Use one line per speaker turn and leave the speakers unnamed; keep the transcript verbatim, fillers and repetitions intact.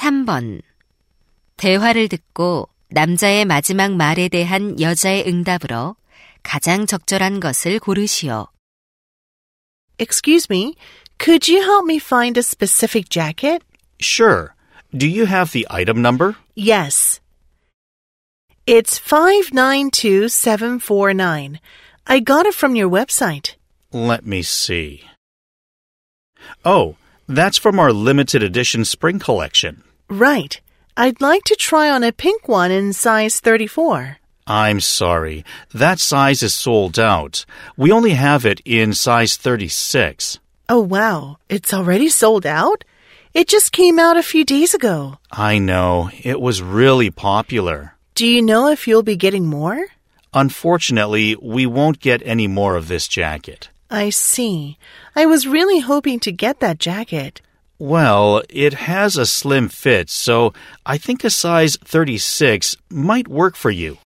삼 번. 대화를 듣고 남자의 마지막 말에 대한 여자의 응답으로 가장 적절한 것을 고르시오.
Excuse me, could you help me find a specific jacket?
Sure. Do you have the item number?
Yes. It's five nine two seven four nine. I got it from your website.
Let me see. Oh, that's from our limited edition spring collection.
Right. I'd like to try on a pink one in size thirty-four.
I'm sorry. That size is sold out. We only have it in size thirty-six.
Oh, wow. It's already sold out? It just came out a few days ago.
I know. It was really popular.
Do you know if you'll be getting more?
Unfortunately, we won't get any more of this jacket.
I see. I was really hoping to get that jacket.
Well, it has a slim fit, so I think a size thirty-six might work for you.